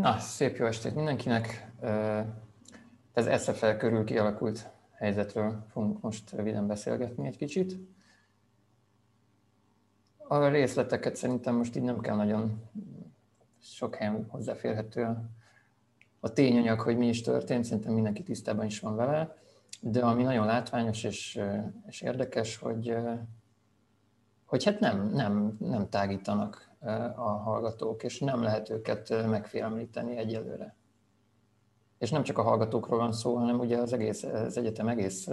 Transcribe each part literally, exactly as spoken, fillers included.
Na, szép jó estét mindenkinek! Az es ef el körül kialakult helyzetről fogunk most röviden beszélgetni egy kicsit. A részleteket szerintem most így nem kell nagyon sok helyen hozzáférhető a tényanyag, hogy mi is történt, szerintem mindenki tisztában is van vele, de ami nagyon látványos és, és érdekes, hogy, hogy hát nem, nem, nem tágítanak a hallgatók, és nem lehet őket megfélemlíteni egyelőre. És nem csak a hallgatókról van szó, hanem ugye az egész, az egyetem egész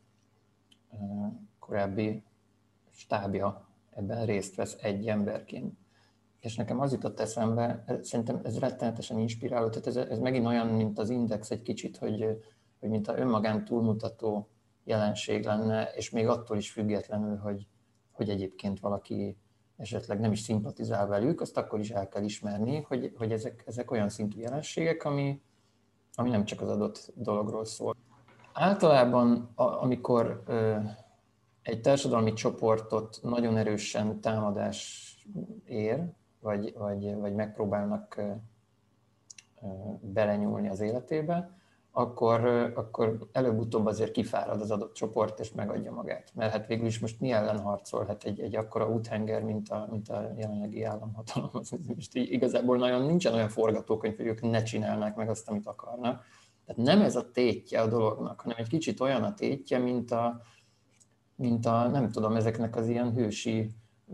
korábbi stábja ebben részt vesz egy emberként. És nekem az jutott eszembe, szerintem ez rettenetesen inspiráló, tehát ez, ez megint olyan, mint az Index egy kicsit, hogy, hogy mint a önmagán túlmutató jelenség lenne, és még attól is függetlenül, hogy, hogy egyébként valaki esetleg nem is szimpatizál velük, azt akkor is el kell ismerni, hogy, hogy ezek, ezek olyan szintű jelenségek, ami, ami nem csak az adott dologról szól. Általában, amikor egy társadalmi csoportot nagyon erősen támadás ér, vagy, vagy, vagy megpróbálnak belenyúlni az életébe, akkor, akkor előbb-utóbb azért kifárad az adott csoport, és megadja magát. Mert hát végül is most mi ellen harcolhat egy, egy akkora úthenger, mint a, mint a jelenlegi államhatalom. Most igazából nagyon, nincsen olyan forgatókönyv, hogy ők ne csinálnák meg azt, amit akarnak. Tehát nem ez a tétje a dolognak, hanem egy kicsit olyan a tétje, mint a, mint a nem tudom, ezeknek az ilyen hősi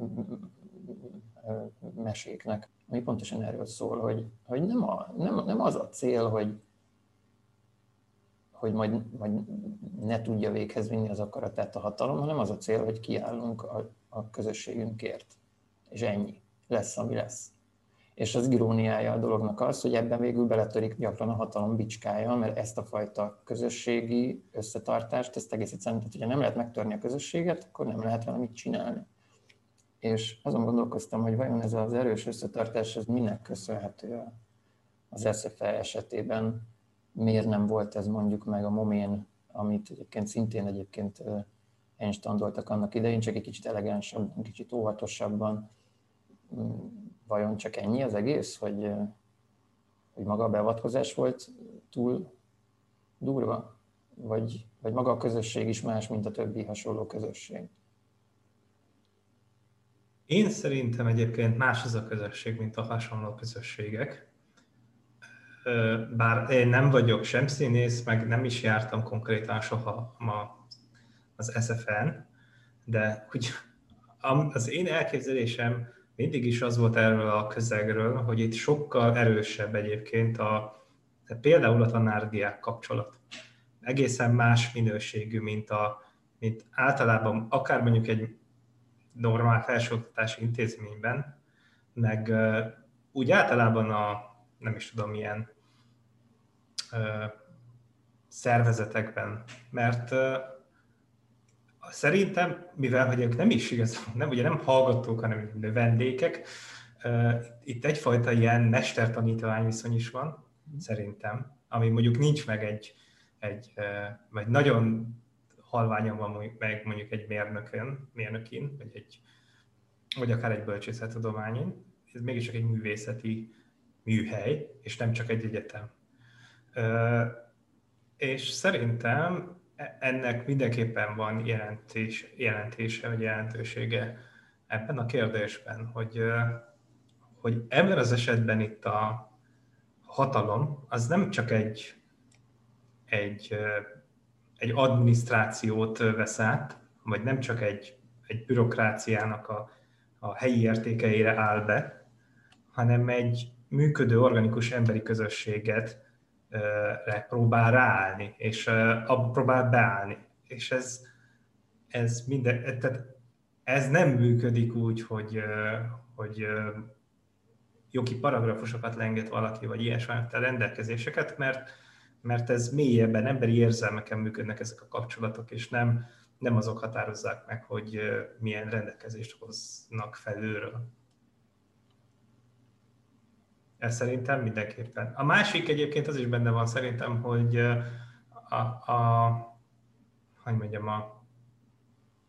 meséknek, ami pontosan erről szól, hogy, hogy nem, a, nem, nem az a cél, hogy, hogy majd, majd ne tudja véghez vinni az akaratát a hatalom, hanem az a cél, hogy kiállunk a, a közösségünkért. És ennyi. Lesz, ami lesz. És az iróniája a dolognak az, hogy ebben végül beletörik gyakran a hatalom bicskája, mert ezt a fajta közösségi összetartást, ezt egész egyszerűen, tehát hogyha nem lehet megtörni a közösséget, akkor nem lehet vele mit csinálni. És azon gondolkoztam, hogy vajon ez az erős összetartás, ez minek köszönhető az es ef e esetében, miért nem volt ez mondjuk meg a momén, amit egyébként szintén egyébként enstandoltak annak idején, csak egy kicsit elegánsabban, kicsit óvatosabban. Vajon csak ennyi az egész, hogy, hogy maga a beavatkozás volt túl durva? Vagy, vagy maga a közösség is más, mint a többi hasonló közösség? Én szerintem egyébként más az a közösség, mint a hasonló közösségek. Bár én nem vagyok sem színész, meg nem is jártam konkrétan soha ma az es ef en, de úgy, az én elképzelésem mindig is az volt erről a közegről, hogy itt sokkal erősebb egyébként a, például a tanárdiák kapcsolat. Egészen más minőségű, mint, a, mint általában akár mondjuk egy normál felsőoktatási intézményben, meg uh, úgy általában a, nem is tudom, milyen uh, szervezetekben, mert uh, szerintem, mivel hogy ők nem is igazán, nem, ugye nem hallgatók, hanem vendégek, uh, itt egyfajta ilyen mester-tanítvány viszony is van, szerintem, ami mondjuk nincs meg egy, egy uh, vagy nagyon halványan van meg mondjuk egy mérnökön, mérnökin, vagy egy vagy akár egy bölcsészettudományin. Ez mégiscsak egy művészeti műhely, és nem csak egy egyetem. És szerintem ennek mindenképpen van jelentés, jelentése, vagy jelentősége ebben a kérdésben, hogy, hogy ebben az esetben itt a hatalom az nem csak egy, egy, egy adminisztrációt vesz át, vagy nem csak egy, egy bürokráciának a a helyi értékeire áll be, hanem egy működő, organikus emberi közösséget uh, próbál ráállni, és uh, abba próbál beállni. És ez, ez, minden, tehát ez nem működik úgy, hogy, uh, hogy uh, jogi paragrafusokat lenget valaki, vagy ilyesfajta rendelkezéseket, mert, mert ez mélyebben, emberi érzelmeken működnek ezek a kapcsolatok, és nem nem azok határozzák meg, hogy milyen rendelkezést hoznak felülről. Ez szerintem mindenképpen. A másik egyébként az is benne van szerintem, hogy a, a, hogy mondjam, a,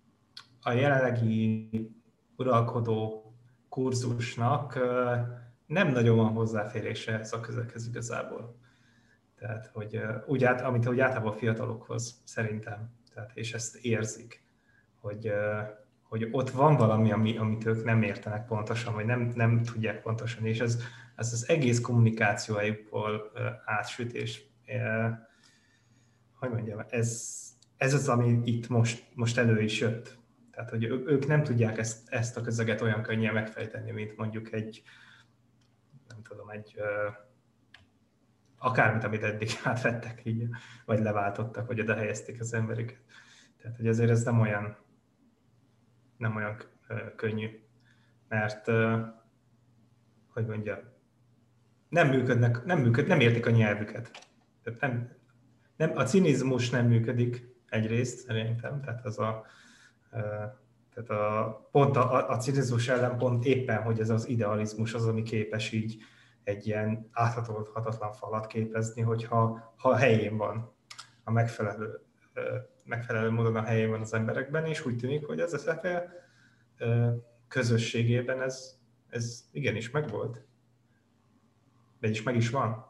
a jelenlegi uralkodó kurzusnak nem nagyon van hozzáférése ez a közeghez igazából. Tehát, hogy úgy át, amit úgy általában a fiatalokhoz szerintem, tehát, és ezt érzik, hogy, hogy ott van valami, ami, amit ők nem értenek pontosan, vagy nem, nem tudják pontosan, és ez, ez az egész kommunikációjukból átsüt, és hogy mondjam, ez, ez az, ami itt most, most elő is jött. Tehát, hogy ők nem tudják ezt, ezt a közeget olyan könnyen megfejteni, mint mondjuk egy, nem tudom, egy akármit, amit eddig átvettek, így, vagy leváltottak, vagy oda helyezték az embereket. Tehát, hogy azért ez nem olyan, nem olyan könnyű, mert, hogy mondjam, nem működnek, nem működ, nem értik a nyelvüket. Tehát nem, nem, a cinizmus nem működik egyrészt, szerintem, tehát az a, tehát a, pont a, a cinizmus ellen pont éppen, hogy ez az idealizmus az, ami képes így egy ilyen áthatolhatatlan falat képezni, hogyha ha a helyén van, a megfelelő, megfelelő módon a helyén van az emberekben, és úgy tűnik, hogy az es ef e közösségében ez, ez igenis megvolt. Vagyis meg is van.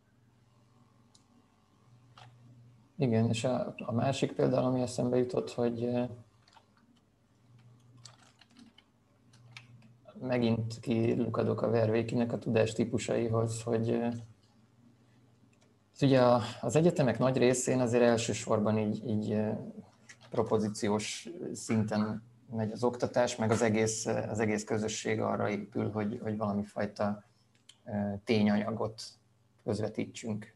Igen, és a, a másik például, ami eszembe jutott, hogy megint kilukadok a Vervékinek a tudás típusaihoz, hogy ugye az egyetemek nagy részén azért elsősorban így, így propozíciós szinten megy az oktatás, meg az egész, az egész közösség arra épül, hogy, hogy valami fajta tényanyagot közvetítsünk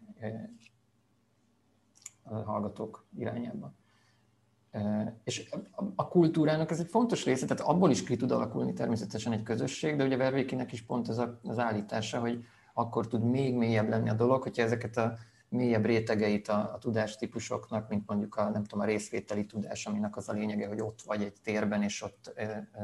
a hallgatók irányába. És a kultúrának ez egy fontos része, tehát abból is ki tud alakulni természetesen egy közösség, de ugye Vervékinek is pont ez az állítása, hogy akkor tud még mélyebb lenni a dolog, hogyha ezeket a mélyebb rétegeit a, a tudástípusoknak, mint mondjuk a, nem tudom, a részvételi tudás, aminek az a lényege, hogy ott vagy egy térben, és ott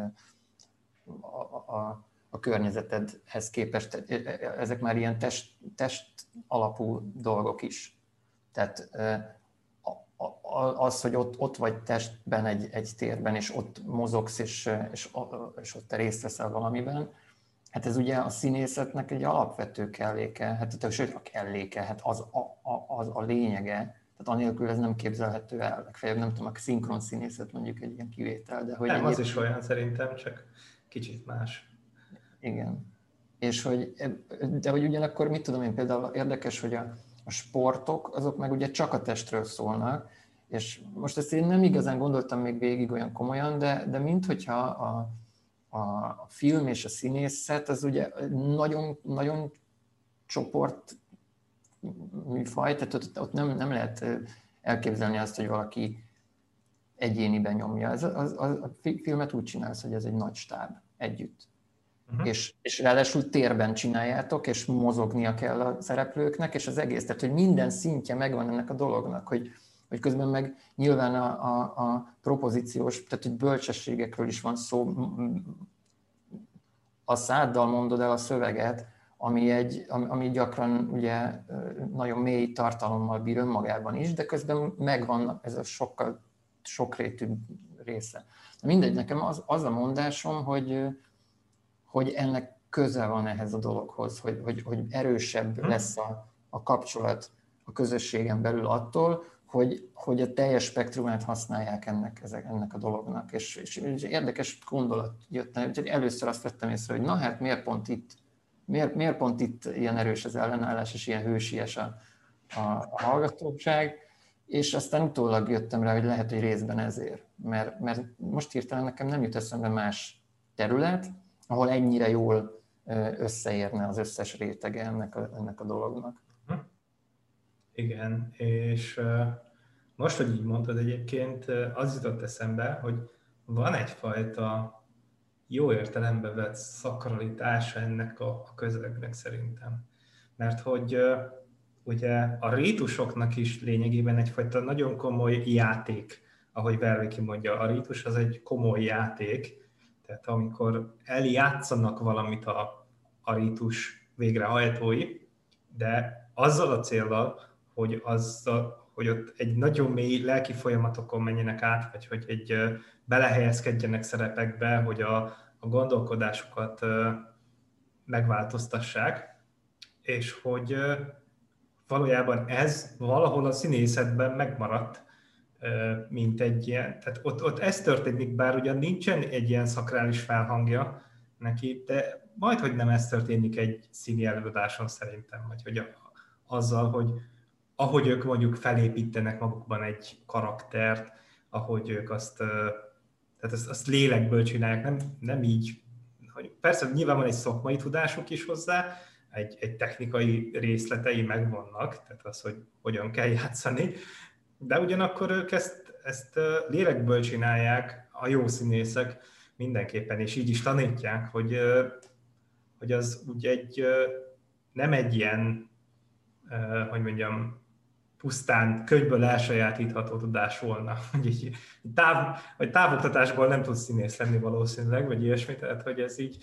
a, a, a környezetedhez képest, ezek már ilyen test, test alapú dolgok is. Tehát az, hogy ott, ott vagy testben egy, egy térben, és ott mozogsz, és, és, és ott te részt veszel valamiben, hát ez ugye a színészetnek egy alapvető kelléke, hát sőt a kelléke, hát az a, a, az a lényege, tehát anélkül ez nem képzelhető el, legfeljebb nem tudom, a szinkron színészet mondjuk egy ilyen kivétel, de hogy... Nem, egyéb... az is olyan szerintem, csak kicsit más. Igen. És hogy, de hogy ugyanakkor mit tudom én, például érdekes, hogy a, a sportok, azok meg ugye csak a testről szólnak, és most ezt én nem igazán gondoltam még végig olyan komolyan, de, de minthogyha a, a, a film és a színészet, az ugye nagyon, nagyon csoport műfaj, tehát ott, ott nem, nem lehet elképzelni azt, hogy valaki egyéniben nyomja. Ez, az, az, a filmet úgy csinálsz, hogy ez egy nagy stáb együtt. Uh-huh. És, és ráadásul térben csináljátok, és mozognia kell a szereplőknek, és az egész, tehát hogy minden szintje megvan ennek a dolognak, hogy, hogy közben meg nyilván a, a, a propozíciós, tehát hogy bölcsességekről is van szó, a száddal mondod el a szöveget, ami, egy, ami gyakran ugye nagyon mély tartalommal bír önmagában is, de közben megvan ez a sokkal sokrétű része. Mindegy, nekem az, az a mondásom, hogy, hogy ennek köze van ehhez a dologhoz, hogy, hogy, hogy erősebb lesz a, a kapcsolat a közösségen belül attól, hogy, hogy a teljes spektrumát használják ennek, ennek a dolognak. És, és, és érdekes gondolat jött, hogy először azt vettem észre, hogy na hát miért pont itt, miért, miért pont itt ilyen erős az ellenállás, és ilyen hősies a, a, a hallgatóság, és aztán utólag jöttem rá, hogy lehet, hogy részben ezért. Mert, mert most hirtelen nekem nem jut eszembe más terület, ahol ennyire jól összeérne az összes rétege ennek a, ennek a dolognak. Igen, és most, hogy így mondtad egyébként, az jutott eszembe, hogy van egyfajta jó értelembe vett szakralitása ennek a, a közegnek szerintem. Mert hogy ugye a rítusoknak is lényegében egyfajta nagyon komoly játék, ahogy Vervéki mondja, a rítus az egy komoly játék, tehát amikor eljátszanak valamit a, a rítus végrehajtói, de azzal a céllal, hogy, azzal, hogy ott egy nagyon mély lelki folyamatokon menjenek át, vagy hogy egy belehelyezkedjenek szerepekbe, hogy a, a gondolkodásukat megváltoztassák, és hogy valójában ez valahol a színészetben megmaradt, mint egy ilyen, tehát ott, ott ez történik, bár ugyan nincsen egy ilyen szakrális felhangja neki, de majdhogy nem ez történik egy színi előadáson szerintem, vagy hogy a, azzal, hogy ahogy ők mondjuk felépítenek magukban egy karaktert, ahogy ők azt, tehát azt, azt lélekből csinálják, nem, nem így, hogy persze nyilván van egy szakmai tudásuk is hozzá, egy, egy technikai részletei megvannak, tehát az, hogy hogyan kell játszani, de ugyanakkor ők ezt, ezt lélekből csinálják, a jó színészek mindenképpen, és így is tanítják, hogy, hogy az úgy egy, nem egy ilyen, hogy mondjam, pusztán könyvből elsajátítható tudás volna, hogy egy táv, vagy távoktatásból nem tudsz színész lenni valószínűleg, vagy ilyesmi, tehát hogy ez így,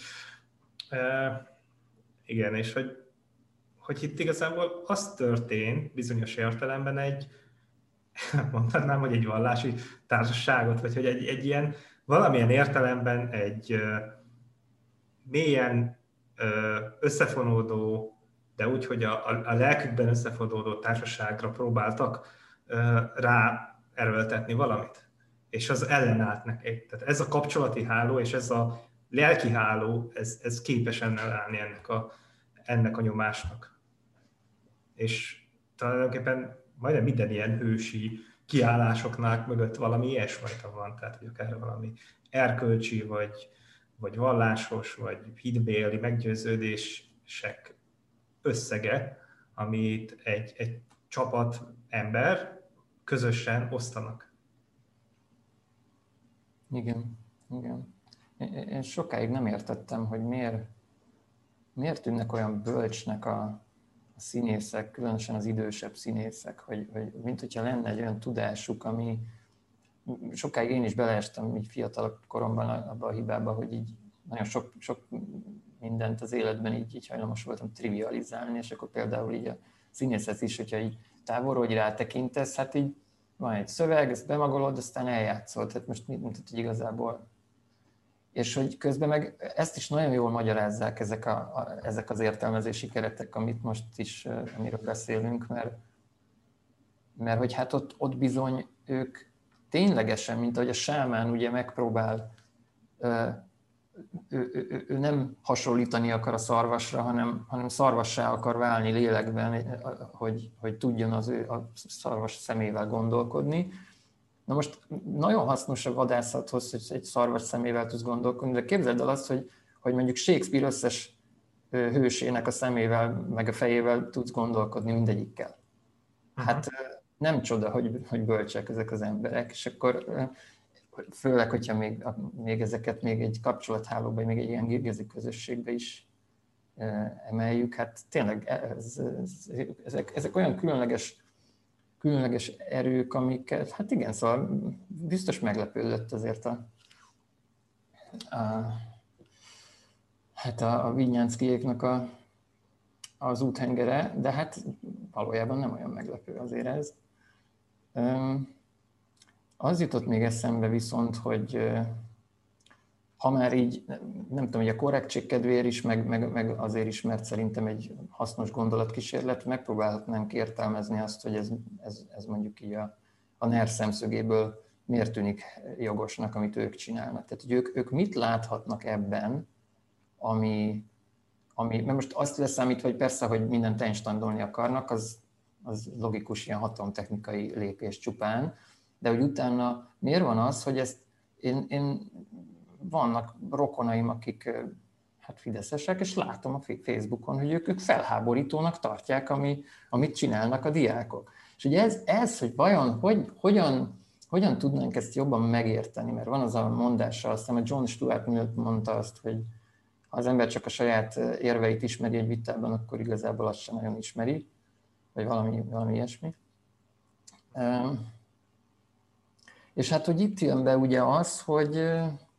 igen, és hogy, hogy itt igazából az történt bizonyos értelemben egy, mondhatnám, hogy egy vallási társaságot, vagy hogy egy, egy ilyen valamilyen értelemben egy uh, mélyen uh, összefonódó, de úgy, hogy a, a, a lelkükben összefonódó társaságra próbáltak uh, rá erőltetni valamit. És az ellenállt neki. Tehát ez a kapcsolati háló és ez a lelki háló, ez, ez képes ellenállni ennek a, ennek a nyomásnak. És tulajdonképpen majdnem minden ilyen hősi kiállásoknál mögött valami ilyesfajta van, tehát hogy akár valami erkölcsi, vagy, vagy vallásos, vagy hitbéli meggyőződések összege, amit egy, egy csapat ember közösen osztanak. Igen, igen. Én sokáig nem értettem, hogy miért, miért tűnnek olyan bölcsnek a a színészek, különösen az idősebb színészek, hogy, hogy mint hogyha lenne egy olyan tudásuk, ami sokáig én is beleestem így fiatalabb koromban abba a hibába, hogy így nagyon sok, sok mindent az életben így, így hajlamos voltam trivializálni, és akkor például így a színészet is, hogyha így távolról hogy rátekintesz, hát így van egy szöveg, ezt bemagolod, aztán eljátszol, tehát most mit mutat, hogy igazából. És hogy közben meg ezt is nagyon jól magyarázzák ezek, a, a, ezek az értelmezési keretek, amit most is, amiről beszélünk, mert, mert hogy hát ott, ott bizony ők ténylegesen, mint ahogy a sámán ugye megpróbál, ő, ő, ő, ő nem hasonlítani akar a szarvasra, hanem, hanem szarvassá akar válni lélekben, hogy, hogy tudjon az ő a szarvas szemével gondolkodni. Na most nagyon hasznos a vadászathoz, hogy egy szarvas szemével tudsz gondolkodni, de képzeld el azt, hogy, hogy mondjuk Shakespeare összes hősének a szemével, meg a fejével tudsz gondolkodni mindegyikkel. Hát nem csoda, hogy, hogy bölcsek ezek az emberek, és akkor főleg, hogyha még, még ezeket még egy kapcsolathálóba, még egy ilyen gírgezi közösségbe is emeljük, hát tényleg ez, ez, ezek, ezek olyan különleges különleges erők, amiket, hát igen, szóval biztos meglepődött azért a, a, hát a, a Vidnyánszkijéknak a, az úthengere, de hát valójában nem olyan meglepő azért ez. Az jutott még eszembe viszont, hogy ha már így, nem tudom, hogy a korrektség kedvéért is, meg, meg, meg azért is, mert szerintem egy hasznos gondolatkísérlet, megpróbálhatnánk értelmezni azt, hogy ez, ez, ez mondjuk így a, a NER szemszögéből miért tűnik jogosnak, amit ők csinálnak. Tehát, hogy ők, ők mit láthatnak ebben, ami, ami, mert most azt leszámítva, hogy persze, hogy mindent einsteindolni akarnak, az, az logikus ilyen hatalomtechnikai lépés csupán, de hogy utána miért van az, hogy ezt én, én vannak rokonaim, akik hát fideszesek, és látom a Facebookon, hogy ők, ők felháborítónak tartják, ami, amit csinálnak a diákok. És ugye ez, ez hogy vajon, hogy, hogyan, hogyan tudnánk ezt jobban megérteni, mert van az a mondása, azt hiszem, John Stuart Mill mondta azt, hogy ha az ember csak a saját érveit ismeri egy vitában, akkor igazából azt sem nagyon ismeri, vagy valami, valami ilyesmi. És hát, hogy itt jön be ugye az, hogy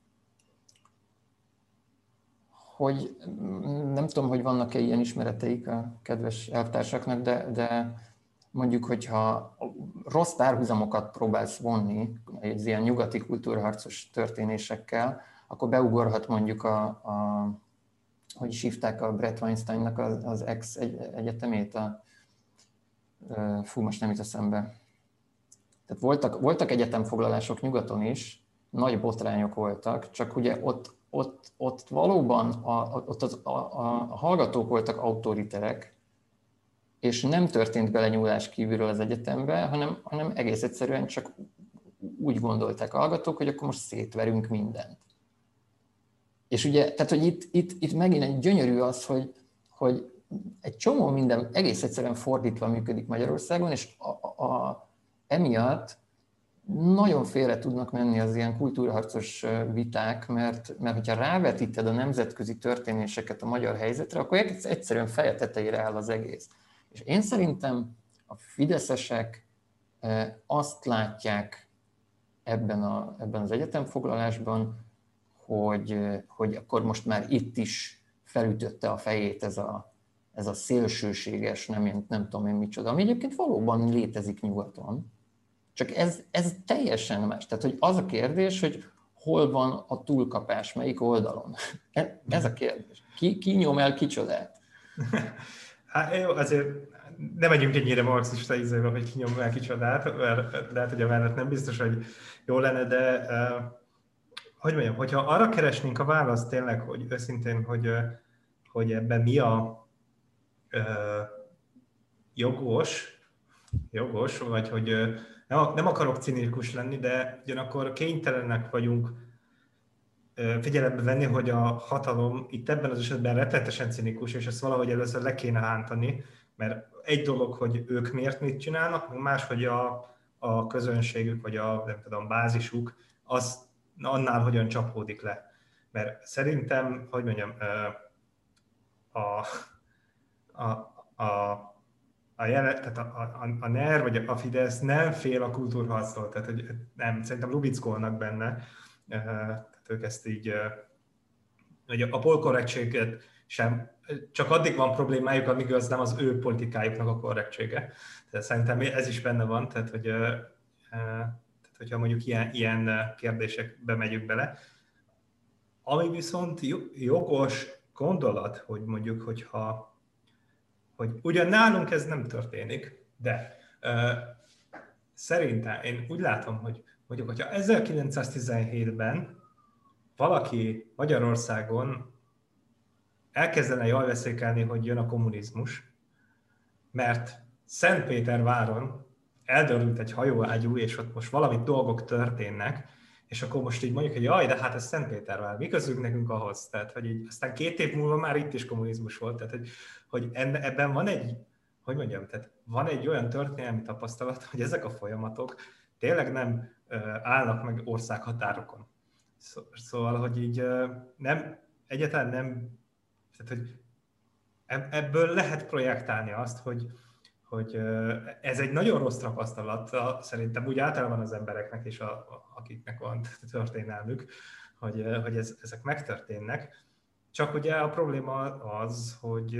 hogy nem tudom, hogy vannak-e ilyen ismereteik a kedves elvtársaknak, de, de mondjuk, hogyha rossz párhuzamokat próbálsz vonni egy ilyen nyugati kultúrharcos történésekkel, akkor beugorhat mondjuk a, a, hogy is hívták a Bret Weinsteinnak az, az ex-egyetemét, a, fú, most nem jut eszembe. Tehát voltak, voltak egyetemfoglalások nyugaton is, nagy botrányok voltak, csak ugye ott, ott, ott valóban a, ott az, a, a, a hallgatók voltak autoriterek, és nem történt belenyúlás kívülről az egyetembe, hanem, hanem egész egyszerűen csak úgy gondolták a hallgatók, hogy akkor most szétverünk mindent. És ugye, tehát, hogy itt, itt, itt megint egy gyönyörű az, hogy, hogy egy csomó minden egész egyszerűen fordítva működik Magyarországon, és a, a, a, emiatt nagyon félre tudnak menni az ilyen kultúrharcos viták, mert, mert hogyha rávetíted a nemzetközi történéseket a magyar helyzetre, akkor egyszerűen feje tetejére áll az egész. És én szerintem a fideszesek azt látják ebben, a, ebben az egyetemfoglalásban, hogy, hogy akkor most már itt is felütötte a fejét ez a, ez a szélsőséges, nem, nem tudom én micsoda, ami egyébként valóban létezik nyugaton. Csak ez, ez teljesen más. Tehát, hogy az a kérdés, hogy hol van a túlkapás, melyik oldalon. Ez a kérdés. Ki, ki nyom el kicsodát? Hát jó, azért ne megyünk ennyire marxista ízével, hogy ki nyom el kicsodát, mert lehet, hogy a mellett nem biztos, hogy jó lenne, de uh, hogy mondjam, hogyha arra keresnénk a választ tényleg, hogy őszintén, hogy, hogy ebben mi a uh, jogos, jogos, vagy hogy uh, nem, nem akarok cinikus lenni, de ugyanakkor kénytelenek vagyunk uh, figyelembe venni, hogy a hatalom itt ebben az esetben rettenetesen cinikus, és ezt valahogy először le kéne hántani, mert egy dolog, hogy ők miért mit csinálnak, más, hogy a, a közönségük, vagy a nem tudom, bázisuk, az annál hogyan csapódik le. Mert szerintem, hogy mondjam, a, a, a, a, jelen, tehát a, a, a NER vagy a Fidesz nem fél a kultúrharctól, tehát hogy nem, szerintem lubickolnak benne, tehát ők ezt így, hogy a polkorrektséget sem, csak addig van problémájuk, amíg az nem az ő politikájuknak a korrektsége. Tehát szerintem ez is benne van, tehát hogy hogyha mondjuk ilyen, ilyen kérdésekbe megyünk bele. Ami viszont jogos gondolat, hogy mondjuk, hogyha, hogy ugyan nálunk ez nem történik, de uh, szerintem én úgy látom, hogy mondjuk, hogyha ezerkilencszáztizenhétben valaki Magyarországon elkezdene jól veszékelni, hogy jön a kommunizmus, mert Szentpéterváron eldörült egy hajóágyú, és ott most valami dolgok történnek, és akkor most így mondjuk, hogy jaj, de hát ez Szentpétervár, mi közünk nekünk ahhoz? Tehát, hogy így, aztán két év múlva már itt is kommunizmus volt, tehát, hogy, hogy ebben van egy, hogy mondjam, tehát van egy olyan történelmi tapasztalat, hogy ezek a folyamatok tényleg nem állnak meg országhatárokon. Szóval, hogy így nem, egyáltalán nem, tehát, hogy ebből lehet projektálni azt, hogy hogy ez egy nagyon rossz tapasztalat szerintem úgy általában az embereknek és a, a, akiknek van történelmük, hogy, hogy ez, ezek megtörténnek. Csak ugye a probléma az, hogy,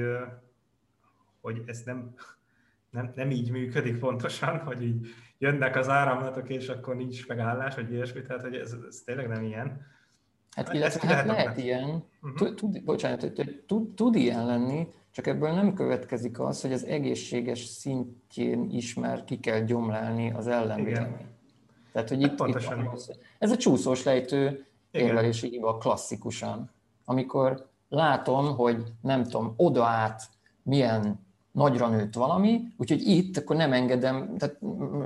hogy ez nem, nem, nem így működik pontosan, hogy így jönnek az áramlatok, és akkor nincs megállás, vagy ilyesmi, tehát hogy ez, ez tényleg nem ilyen. Hát illetve hát lehet nem. ilyen, uh-huh. tud, bocsánat, tud, tud ilyen lenni, csak ebből nem következik az, hogy az egészséges szintjén is már ki kell gyomlálni az ellenvélemény. Tehát, hogy itt, itt az, ez a csúszós lejtő érvelési hiba klasszikusan. Amikor látom, hogy nem tudom, oda át milyen nagyra nőtt valami, úgyhogy itt akkor nem engedem, tehát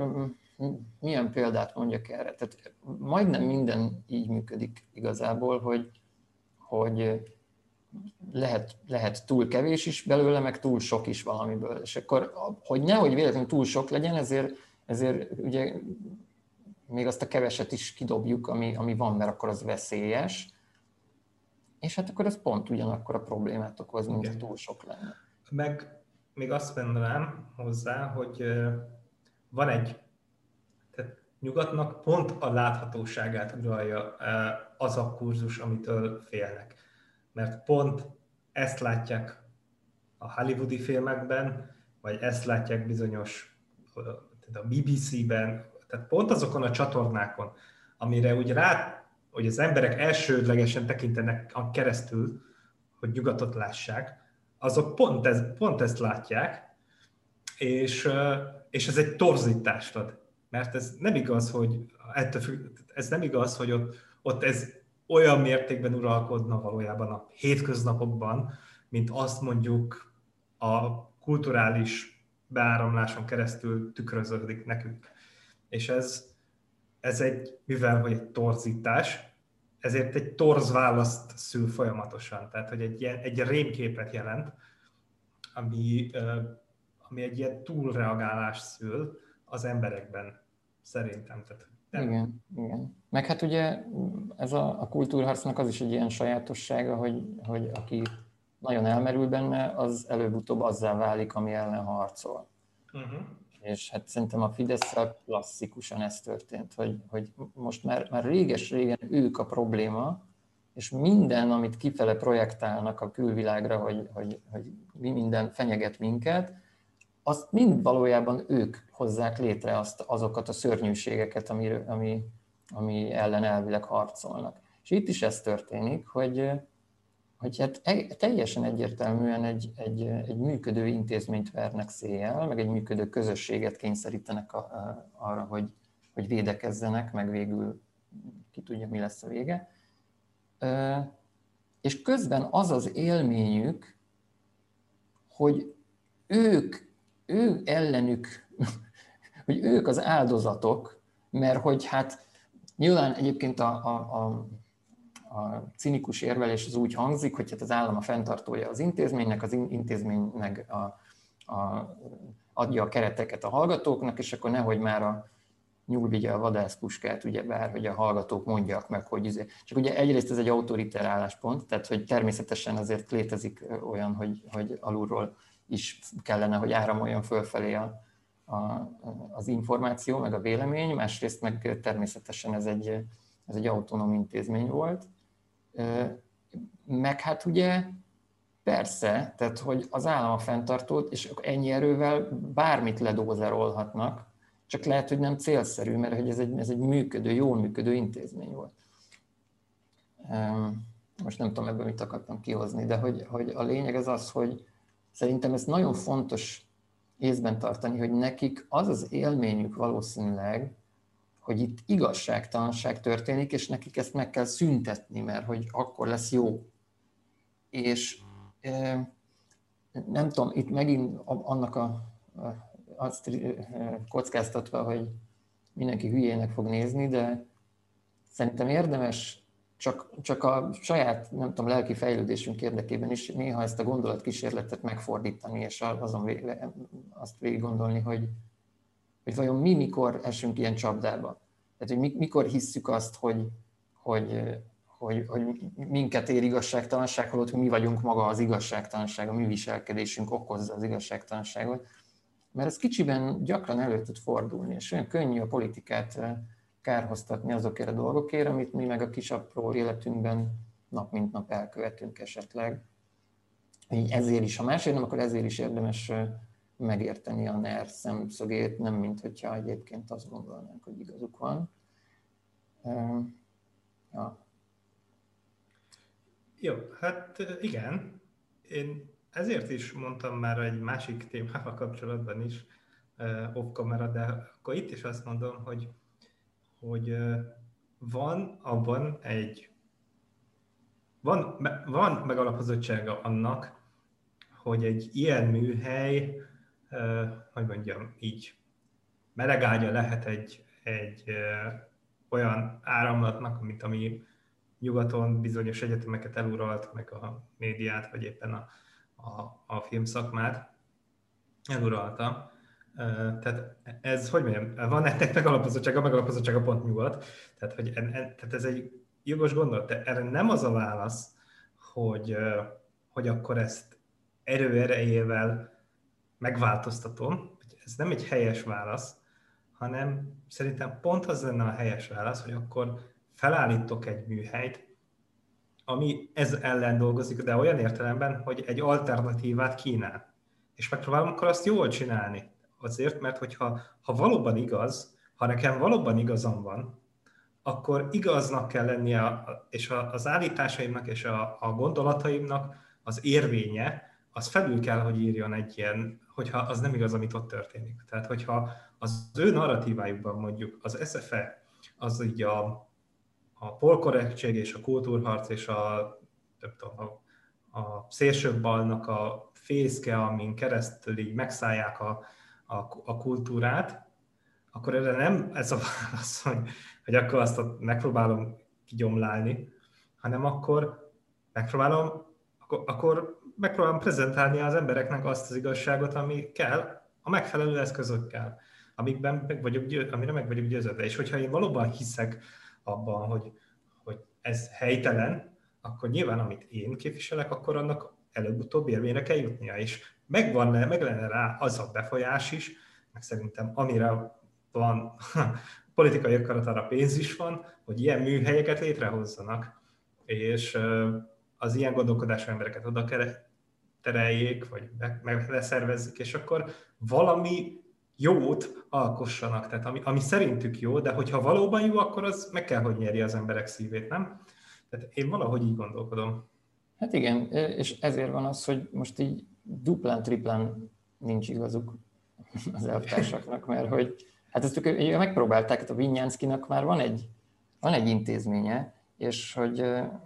milyen példát mondjak erre? Tehát majdnem minden így működik igazából, hogy, hogy lehet, lehet túl kevés is belőle, meg túl sok is valamiből. És akkor, hogy nehogy véletlenül túl sok legyen, ezért, ezért ugye még azt a keveset is kidobjuk, ami, ami van, mert akkor az veszélyes. És hát akkor az pont ugyanakkor a problémát okoz, mint ha túl sok lenne. Meg még azt mondanám hozzá, hogy van egy, tehát nyugatnak pont a láthatóságát uralja az a kurzus, amitől félnek. Mert pont ezt látják a hollywoodi filmekben, vagy ezt látják bizonyos a bé bé cé-ben, tehát pont azokon a csatornákon, amire úgy rá, hogy az emberek elsődlegesen tekintenek keresztül, hogy nyugatot lássák, azok pont, ez, pont ezt látják, és, és ez egy torzítást ad. Mert ez nem igaz, hogy, ettől függ, ez nem igaz, hogy ott, ott ez olyan mértékben uralkodna valójában a hétköznapokban, mint azt mondjuk a kulturális beáramláson keresztül tükröződik nekünk. És ez, ez egy, mivel hogy egy torzítás, ezért egy torz választ szül folyamatosan. Tehát, hogy egy, ilyen, egy rémképet jelent, ami, ami egy ilyen túlreagálást szül az emberekben, szerintem. Tehát nem. Igen, igen. Meg hát ugye ez a, a kultúrharcnak az is egy ilyen sajátossága, hogy, hogy aki nagyon elmerül benne, az előbb-utóbb azzá válik, ami ellen harcol. Uh-huh. És hát szerintem a Fidesz-szel klasszikusan ez történt, hogy, hogy most már, már réges-régen ők a probléma, és minden, amit kifele projektálnak a külvilágra, hogy, hogy, hogy mi minden fenyeget minket, azt mind valójában ők hozzák létre azt, azokat a szörnyűségeket, ami, ami, ami ellen elvileg harcolnak. És itt is ez történik, hogy, hogy hát teljesen egyértelműen egy, egy, egy működő intézményt vernek széjjel, meg egy működő közösséget kényszerítenek a, a, arra, hogy, hogy védekezzenek, meg végül ki tudja, mi lesz a vége. És közben az az élményük, hogy ők, ők ellenük, hogy ők az áldozatok, mert hogy hát nyilván egyébként a, a, a, a cinikus érvelés az úgy hangzik, hogy hát az állam a fenntartója az intézménynek, az intézmény meg a, a, adja a kereteket a hallgatóknak, és akkor nehogy már a nyúl vigye a vadászpuskát, ugyebár, hogy a hallgatók mondják meg, hogy üzé. Csak ugye egyrészt ez egy autoriter álláspont, tehát hogy természetesen azért létezik olyan, hogy, hogy alulról is kellene, hogy áramoljon fölfelé a, a, az információ, meg a vélemény, másrészt meg természetesen ez egy, ez egy autonóm intézmény volt. Meg hát ugye persze, tehát hogy az állam a fenntartót, és ennyi erővel bármit ledózerolhatnak, csak lehet, hogy nem célszerű, mert hogy ez egy, ez egy működő, jól működő intézmény volt. Most nem tudom, ebből mit akartam kihozni, de hogy, hogy a lényeg az az, hogy szerintem ez nagyon fontos észben tartani, hogy nekik az az élményük valószínűleg, hogy itt igazságtalanság történik, és nekik ezt meg kell szüntetni, mert hogy akkor lesz jó. És nem tudom, itt megint annak a, a azt kockáztatva, hogy mindenki hülyének fog nézni, de szerintem érdemes csak, csak a saját, nem tudom, lelki fejlődésünk érdekében is néha ezt a gondolatkísérletet megfordítani, és azon azt végig gondolni, hogy, hogy vajon mi mikor esünk ilyen csapdába. Tehát, hogy mikor hisszük azt, hogy, hogy, hogy, hogy minket ér igazságtalanság, holott mi vagyunk maga az igazságtalanság, a mi viselkedésünk okozza az igazságtalanságot. Mert ez kicsiben gyakran elő tud fordulni, és olyan könnyű a politikát kárhoztatni azokért a dolgokért, amit mi meg a kis apró életünkben nap mint nap elkövetünk esetleg. Ezért is, ha másért nem, akkor ezért is érdemes megérteni a NER szemszögét, nem mint hogyha egyébként azt gondolnánk, hogy igazuk van. Ja. Jó, hát igen. Én ezért is mondtam már egy másik témával kapcsolatban is, uh, off-kamera, de akkor itt is azt mondom, hogy, hogy uh, van abban egy, van, van megalapozottsága annak, hogy egy ilyen műhely, uh, hogy mondjam így, melegágya lehet egy, egy uh, olyan áramlatnak, mint ami nyugaton bizonyos egyetemeket eluralt, meg a médiát, vagy éppen a A, a filmszakmát eluralta. Tehát ez, hogy mondjam, van ennek megalapozottsága, megalapozottsága pont nyugat. Tehát, hogy en, en, tehát ez egy jogos gondolat, de erre nem az a válasz, hogy, hogy akkor ezt erő erejével megváltoztatom. Ez nem egy helyes válasz, hanem szerintem pont az lenne a helyes válasz, hogy akkor felállítok egy műhelyt, ami ez ellen dolgozik, de olyan értelemben, hogy egy alternatívát kínál. És megpróbálom akkor azt jól csinálni. Azért, mert hogyha ha valóban igaz, ha nekem valóban igazam van, akkor igaznak kell lennie, és az állításaimnak és a, a gondolataimnak az érvénye, az felül kell, hogy írjon egy ilyen, hogyha az nem igaz, amit ott történik. Tehát, hogyha az ő narratívájukban mondjuk az es ef e, az így a, a polkorrektség és a kultúrharc és a, nem tudom, a, a szélső balnak a fészke, amin keresztül így megszállják a, a, a kultúrát, akkor erre nem ez a válasz, hogy, hogy akkor azt megpróbálom kigyomlálni, hanem akkor megpróbálom, akkor, akkor megpróbálom prezentálni az embereknek azt az igazságot, ami kell, a megfelelő eszközökkel, amikben meg vagyok, amire meg vagyok győződve. És hogyha én valóban hiszek abban, hogy, hogy ez helytelen, akkor nyilván, amit én képviselek, akkor annak előbb-utóbb érvényre kell jutnia. És megvan, meg lenne rá az a befolyás is, meg szerintem amire van politikai akarat, arra pénz is van, hogy ilyen műhelyeket létrehozzanak, és az ilyen gondolkodású embereket oda tereljék, vagy meg leszervezzük, és akkor valami jót alkossanak, tehát ami, ami szerintük jó, de hogyha valóban jó, akkor az meg kell, hogy nyerje az emberek szívét, nem? Tehát én valahogy így gondolkodom. Hát igen, és ezért van az, hogy most így duplán, triplán nincs igazuk az elvtársaknak, mert hogy hát ezt ők megpróbálták, hát a Vinyánszkinak már van egy, van egy intézménye, és hogy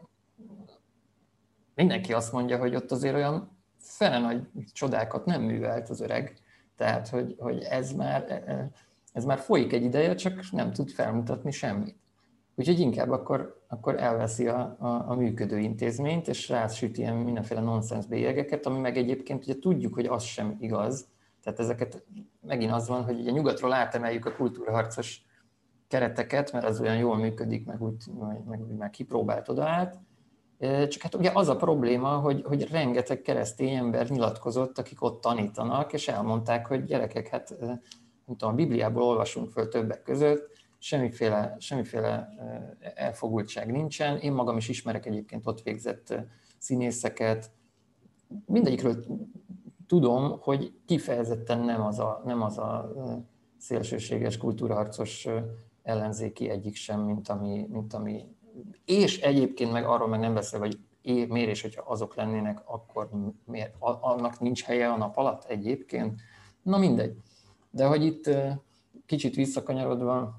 mindenki azt mondja, hogy ott azért olyan fele nagy csodákat nem művelt az öreg, tehát hogy, hogy ez, már, ez már folyik egy ideje, csak nem tud felmutatni semmit. Úgyhogy inkább akkor, akkor elveszi a, a, a működő intézményt, és rásüt ilyen mindenféle nonsens bélyegeket, ami meg egyébként ugye tudjuk, hogy az sem igaz. Tehát ezeket megint az van, hogy ugye nyugatról átemeljük a kultúraharcos kereteket, mert az olyan jól működik, meg úgy meg, meg kipróbált odaállt. Csak hát ugye az a probléma, hogy, hogy rengeteg keresztény ember nyilatkozott, akik ott tanítanak, és elmondták, hogy gyerekek, hát nem tudom, a Bibliából olvasunk föl többek között, semmiféle, semmiféle elfogultság nincsen. Én magam is ismerek egyébként ott végzett színészeket. Mindegyikről tudom, hogy kifejezetten nem az a, nem az a szélsőséges kultúraharcos ellenzéki egyik sem, mint ami, mint ami. És egyébként meg arról meg nem beszél, hogy miért és hogyha azok lennének, akkor miért? Annak nincs helye a nap alatt egyébként. Na mindegy. De hogy itt kicsit visszakanyarodva.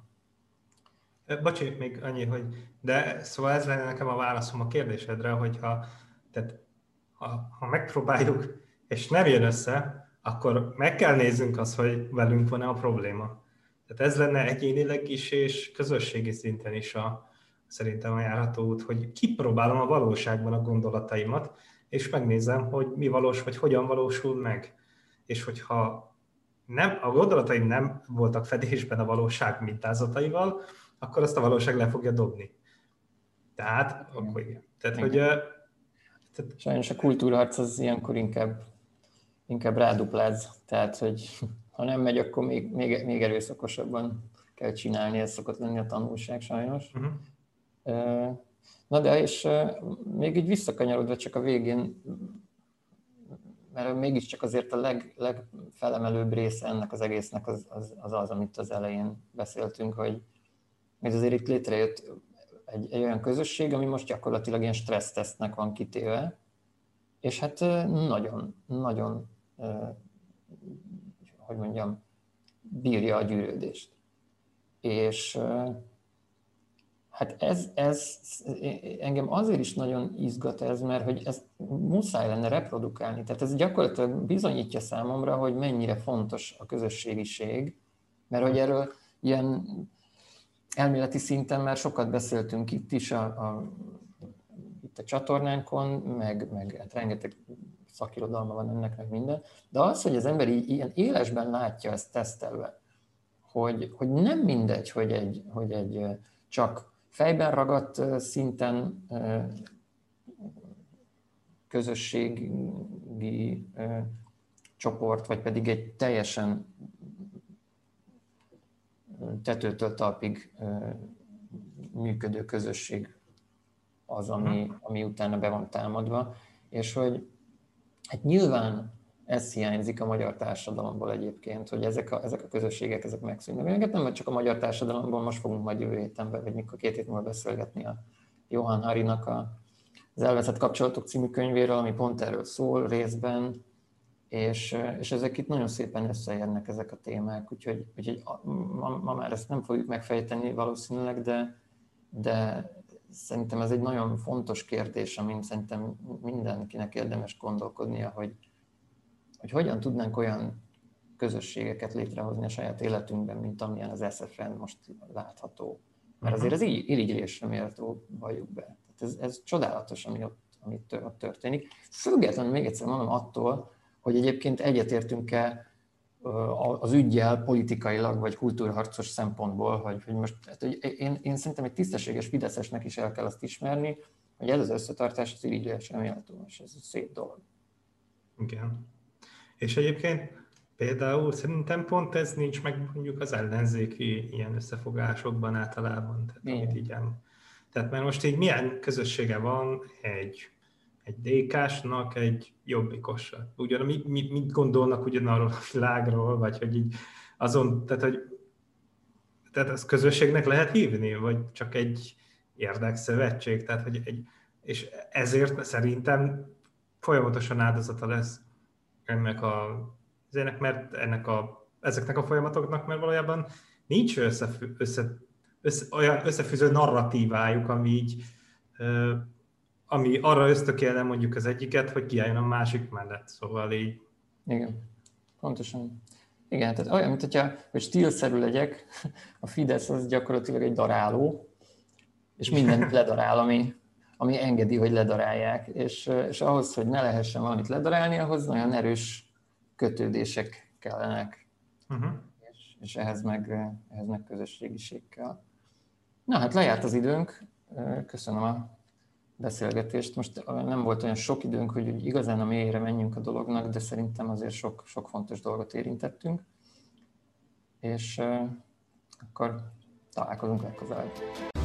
Bocsi, még annyi, hogy de szóval ez lenne nekem a válaszom a kérdésedre, hogyha tehát, ha, ha megpróbáljuk, és nem jön össze, akkor meg kell néznünk azt, hogy velünk van-e a probléma. Tehát ez lenne egyénileg is, és közösségi szinten is a, szerintem a járható út, hogy kipróbálom a valóságban a gondolataimat, és megnézem, hogy mi valós, vagy hogyan valósul meg. És hogyha nem, a gondolataim nem voltak fedésben a valóság mintázataival, akkor azt a valóság le fogja dobni. Tehát, igen. Akkor igen. Tehát, igen. Hogy, tehát... Sajnos a kultúrharc az ilyenkor inkább, inkább rádupláz. Tehát, hogy ha nem megy, akkor még, még, még erőszakosabban kell csinálni, ez szokott lenni a tanulság sajnos. Uh-huh. Na de, és még így visszakanyarodva csak a végén, mert mégiscsak azért a leg, legfelemelőbb része ennek az egésznek az az, az, az amit az elején beszéltünk, hogy ez azért itt létrejött egy, egy olyan közösség, ami most gyakorlatilag ilyen stressztesztnek van kitéve, és hát nagyon, nagyon, hogy mondjam, bírja a gyűrődést. És hát ez, ez engem azért is nagyon izgat ez, mert hogy ezt muszáj lenne reprodukálni. Tehát ez gyakorlatilag bizonyítja számomra, hogy mennyire fontos a közösségiség, mert hogy erről ilyen elméleti szinten már sokat beszéltünk itt is a, a, itt a csatornánkon, meg, meg hát rengeteg szakirodalma van ennek, meg minden, de az, hogy az ember így, ilyen élesben látja ezt tesztelve, hogy, hogy nem mindegy, hogy egy, hogy egy csak fejben ragadt szinten közösségi csoport, vagy pedig egy teljesen tetőtől talpig működő közösség az, ami, ami utána be van támadva, és hogy hát nyilván ez hiányzik a magyar társadalomból egyébként, hogy ezek a, ezek a közösségek ezek megszűnnek. Minket nem csak a magyar társadalomból, most fogunk majd jövő héten, vagy mikor két hét múlva beszélgetni a Johann Harinak a az Elveszett kapcsolatok című könyvéről, ami pont erről szól részben, és, és ezek itt nagyon szépen összeérnek ezek a témák, úgyhogy, úgyhogy ma, ma már ezt nem fogjuk megfejteni valószínűleg, de, de szerintem ez egy nagyon fontos kérdés, amin szerintem mindenkinek érdemes gondolkodnia, hogy, hogy hogyan tudnánk olyan közösségeket létrehozni a saját életünkben, mint amilyen az es ef en most látható. Mert azért ez irigylésre méltó, valljuk be. Tehát ez, ez csodálatos, ami ott, amit ott történik. Függetlenül még egyszer mondom attól, hogy egyébként egyetértünk-e az üggyel politikailag vagy kultúrharcos szempontból, hogy, hogy most hát, hogy én, én szerintem egy tisztességes fideszesnek is el kell azt ismerni, hogy ez az összetartás az irigylésre méltó, és ez egy szép dolog. Igen. És egyébként például szerintem pont ez nincs meg mondjuk az ellenzéki ilyen összefogásokban általában, tehát Igen. amit így em... Tehát mert most így milyen közössége van egy, egy dé ká-snak egy jobbikosra? Ugyan, mit, mit gondolnak ugyanarról a világról, vagy hogy így azon, tehát hogy tehát ezt közösségnek lehet hívni, vagy csak egy érdekszövetség, tehát hogy egy, és ezért szerintem folyamatosan áldozata lesz ennek a, ennek, mert ennek a, ezeknek a folyamatoknak, mert valójában nincs összefü, össze, össze, olyan összefűző narratívájuk, ami így, ö, ami arra ösztökélne mondjuk az egyiket, hogy kiálljon a másik mellett, szóval így. Igen, pontosan. Igen, tehát olyan, mint hogyha, hogy stílszerű legyek, a Fidesz az gyakorlatilag egy daráló, és mindent ledarál, ami, ami engedi, hogy ledarálják, és, és ahhoz, hogy ne lehessen valamit ledarálni, ahhoz nagyon erős kötődések kellenek, uh-huh. és, és ehhez, meg, ehhez meg közösségiség kell. Na hát lejárt az időnk, köszönöm a beszélgetést. Most nem volt olyan sok időnk, hogy igazán a mélyére menjünk a dolognak, de szerintem azért sok, sok fontos dolgot érintettünk, és akkor találkozunk legközelebb.